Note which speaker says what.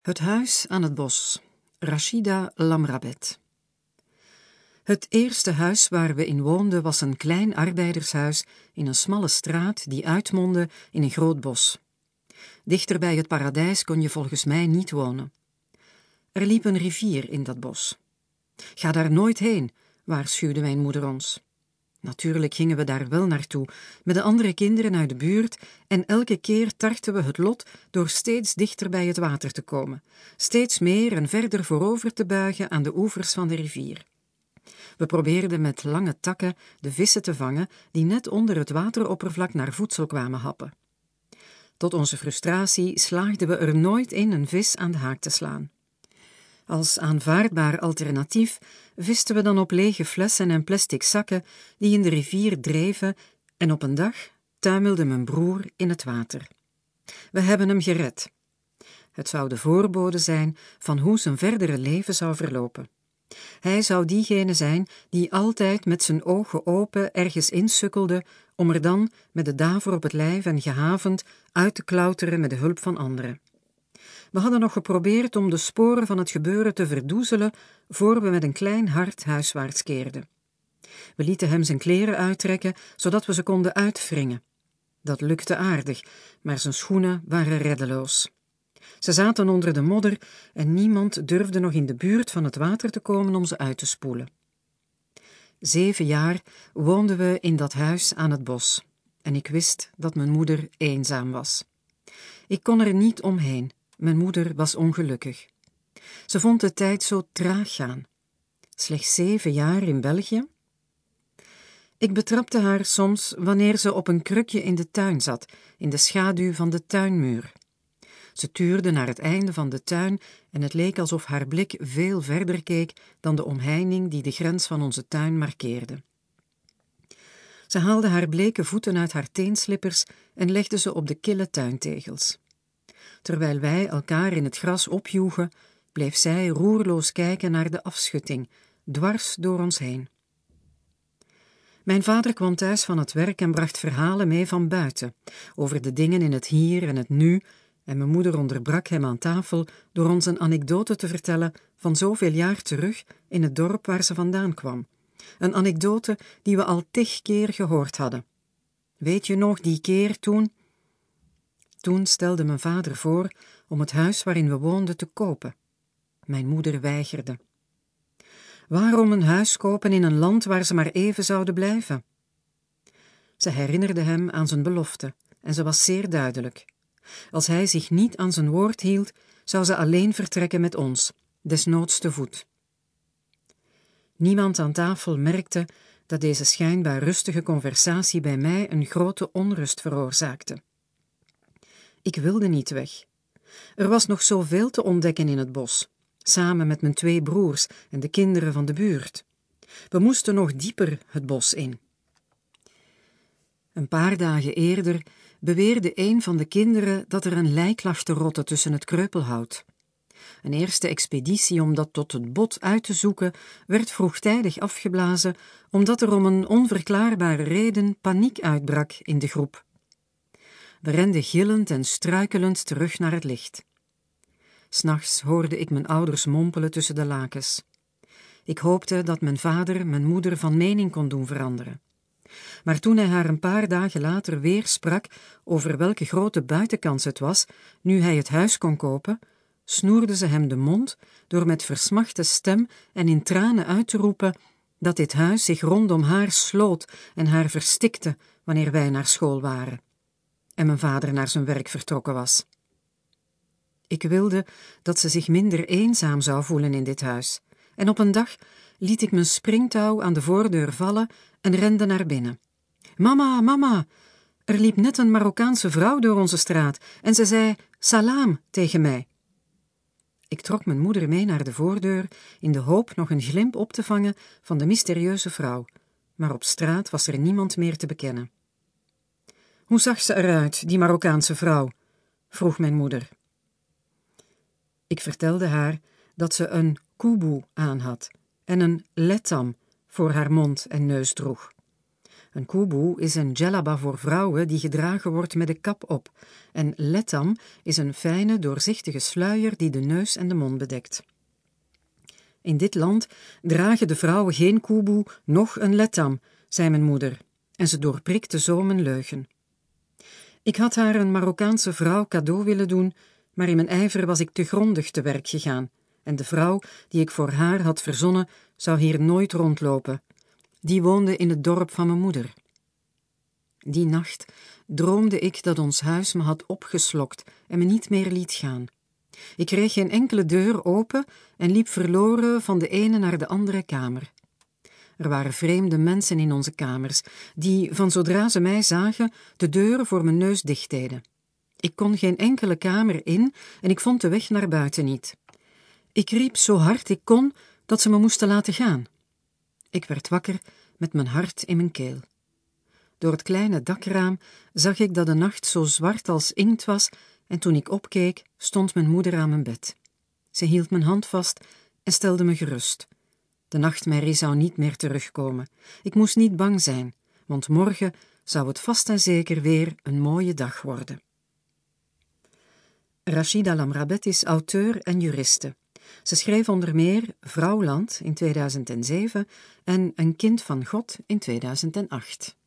Speaker 1: Het huis aan het bos. Rachida Lamrabet. Het eerste huis waar we in woonden was een klein arbeidershuis in een smalle straat die uitmondde in een groot bos. Dichter bij het paradijs kon je volgens mij niet wonen. Er liep een rivier in dat bos. Ga daar nooit heen, waarschuwde mijn moeder ons. Natuurlijk gingen we daar wel naartoe, met de andere kinderen uit de buurt, en elke keer tartten we het lot door steeds dichter bij het water te komen, steeds meer en verder voorover te buigen aan de oevers van de rivier. We probeerden met lange takken de vissen te vangen die net onder het wateroppervlak naar voedsel kwamen happen. Tot onze frustratie slaagden we er nooit in een vis aan de haak te slaan. Als aanvaardbaar alternatief visten we dan op lege flessen en plastic zakken die in de rivier dreven en op een dag tuimelde mijn broer in het water. We hebben hem gered. Het zou de voorbode zijn van hoe zijn verdere leven zou verlopen. Hij zou diegene zijn die altijd met zijn ogen open ergens insukkelde om er dan met de daver op het lijf en gehavend uit te klauteren met de hulp van anderen. We hadden nog geprobeerd om de sporen van het gebeuren te verdoezelen voor we met een klein hart huiswaarts keerden. We lieten hem zijn kleren uittrekken, zodat we ze konden uitwringen. Dat lukte aardig, maar zijn schoenen waren reddeloos. Ze zaten onder de modder en niemand durfde nog in de buurt van het water te komen om ze uit te spoelen. 7 jaar woonden we in dat huis aan het bos en ik wist dat mijn moeder eenzaam was. Ik kon er niet omheen. Mijn moeder was ongelukkig. Ze vond de tijd zo traag gaan. Slechts 7 jaar in België? Ik betrapte haar soms wanneer ze op een krukje in de tuin zat, in de schaduw van de tuinmuur. Ze tuurde naar het einde van de tuin en het leek alsof haar blik veel verder keek dan de omheining die de grens van onze tuin markeerde. Ze haalde haar bleke voeten uit haar teenslippers en legde ze op de kille tuintegels. Terwijl wij elkaar in het gras opjoegen, bleef zij roerloos kijken naar de afschutting, dwars door ons heen. Mijn vader kwam thuis van het werk en bracht verhalen mee van buiten, over de dingen in het hier en het nu, en mijn moeder onderbrak hem aan tafel door ons een anekdote te vertellen van zoveel jaar terug in het dorp waar ze vandaan kwam. Een anekdote die we al 10 keer gehoord hadden. Weet je nog die keer toen? Toen stelde mijn vader voor om het huis waarin we woonden te kopen. Mijn moeder weigerde. Waarom een huis kopen in een land waar ze maar even zouden blijven? Ze herinnerde hem aan zijn belofte en ze was zeer duidelijk. Als hij zich niet aan zijn woord hield, zou ze alleen vertrekken met ons, desnoods te voet. Niemand aan tafel merkte dat deze schijnbaar rustige conversatie bij mij een grote onrust veroorzaakte. Ik wilde niet weg. Er was nog zoveel te ontdekken in het bos, samen met mijn 2 broers en de kinderen van de buurt. We moesten nog dieper het bos in. Een paar dagen eerder beweerde een van de kinderen dat er een lijk lag te rotten tussen het kreupelhout. Een eerste expeditie om dat tot het bot uit te zoeken werd vroegtijdig afgeblazen omdat er om een onverklaarbare reden paniek uitbrak in de groep. We renden gillend en struikelend terug naar het licht. 'S Nachts hoorde ik mijn ouders mompelen tussen de lakens. Ik hoopte dat mijn vader mijn moeder van mening kon doen veranderen. Maar toen hij haar een paar dagen later weer sprak over welke grote buitenkans het was, nu hij het huis kon kopen, snoerde ze hem de mond door met versmachte stem en in tranen uit te roepen dat dit huis zich rondom haar sloot en haar verstikte wanneer wij naar school waren en mijn vader naar zijn werk vertrokken was. Ik wilde dat ze zich minder eenzaam zou voelen in dit huis en op een dag liet ik mijn springtouw aan de voordeur vallen en rende naar binnen. Mama, mama, er liep net een Marokkaanse vrouw door onze straat en ze zei salam tegen mij. Ik trok mijn moeder mee naar de voordeur in de hoop nog een glimp op te vangen van de mysterieuze vrouw, maar op straat was er niemand meer te bekennen. Hoe zag ze eruit, die Marokkaanse vrouw? Vroeg mijn moeder. Ik vertelde haar dat ze een kubu aan had en een lettam voor haar mond en neus droeg. Een kubu is een djellaba voor vrouwen die gedragen wordt met de kap op. En lettam is een fijne, doorzichtige sluier die de neus en de mond bedekt. In dit land dragen de vrouwen geen kubu, noch een lettam, zei mijn moeder, en ze doorprikte zo mijn leugen. Ik had haar een Marokkaanse vrouw cadeau willen doen, maar in mijn ijver was ik te grondig te werk gegaan, en de vrouw die ik voor haar had verzonnen, zou hier nooit rondlopen. Die woonde in het dorp van mijn moeder. Die nacht droomde ik dat ons huis me had opgeslokt en me niet meer liet gaan. Ik kreeg geen enkele deur open en liep verloren van de ene naar de andere kamer. Er waren vreemde mensen in onze kamers, die, van zodra ze mij zagen, de deuren voor mijn neus dichtdeden. Ik kon geen enkele kamer in en ik vond de weg naar buiten niet. Ik riep zo hard ik kon dat ze me moesten laten gaan. Ik werd wakker met mijn hart in mijn keel. Door het kleine dakraam zag ik dat de nacht zo zwart als inkt was en toen ik opkeek, stond mijn moeder aan mijn bed. Ze hield mijn hand vast en stelde me gerust. De nachtmerrie zou niet meer terugkomen. Ik moest niet bang zijn, want morgen zou het vast en zeker weer een mooie dag worden. Rachida Lamrabet is auteur en juriste. Ze schreef onder meer Vrouwland in 2007 en Een kind van God in 2008.